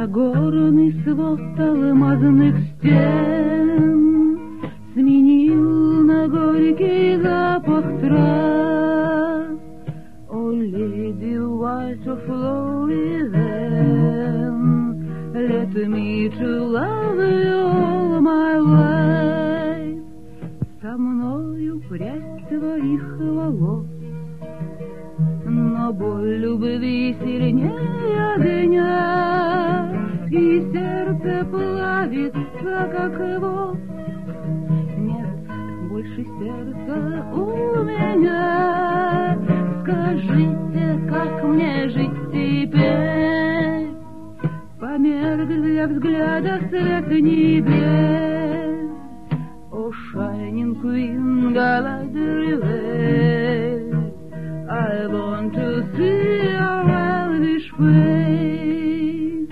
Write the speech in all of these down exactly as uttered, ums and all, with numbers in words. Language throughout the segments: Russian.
Нагорный свод алмазных стен сменил на горький запах трав. О, lady white of flowing then, let me to love you all my life. Со мною прядь твоих волос, но боль любви сильнее огня, и сердце плавится, как воск. Нет больше сердца у меня. Скажите, как мне жить теперь? Померкли для взгляда свет небес. О, shining queen, Galadriel, I want to see your elvish face.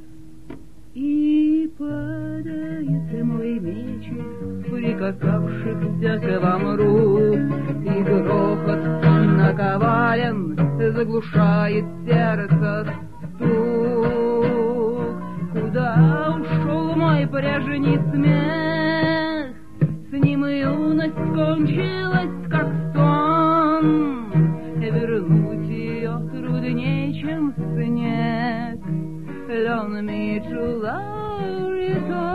И падает мой мечик, прикасавшихся к вам рук, и грохот наковален заглушает сердце стук. Куда ушел мой прежний смех? С ним юность кончилась, как сон. Вернуть ее труднее, чем снег. Learn me to love you.